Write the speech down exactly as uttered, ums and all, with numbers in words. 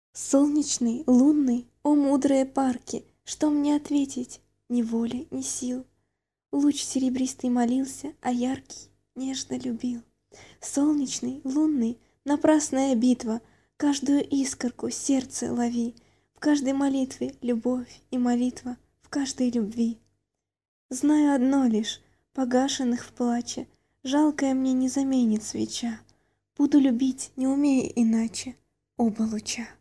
Солнечный, лунный, о мудрые парки, что мне ответить? Ни воли, ни сил. Луч серебристый молился, а яркий нежно любил. Солнечный, лунный, напрасная битва, каждую искорку сердце лови, в каждой молитве любовь и молитва, в каждой любви. Знаю одно лишь, погашенных в плаче, жалкое мне не заменит свеча. Буду любить, не умея иначе, оба луча.